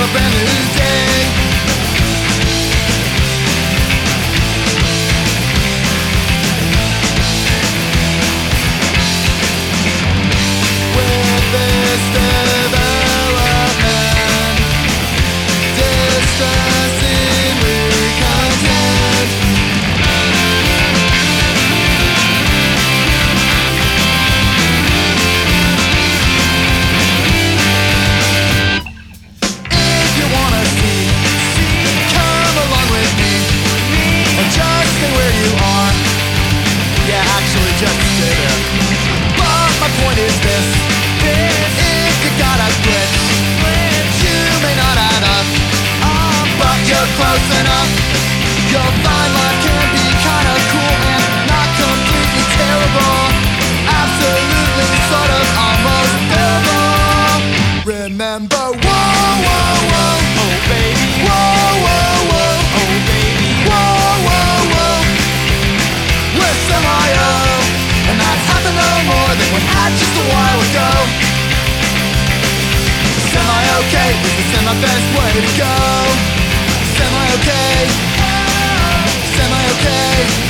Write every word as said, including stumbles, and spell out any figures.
brand new day. With this development, distressing recontent. If you wanna see, come along with me, or just stay where you are. Yeah, actually just stay there. But my point is this, if you got a glitch, you may not add up, but you're close enough. You'll find life can be kinda cool and not completely terrible. Absolutely, sort of, almost bearable. Remember, whoa, whoa, whoa, oh baby, whoa, whoa, whoa, oh baby, whoa, whoa, whoa. We're semi-o, and that's happened no more than we had just a while ago. Semi-okay, this is semi-best way to go. Semi-okay, semi-okay.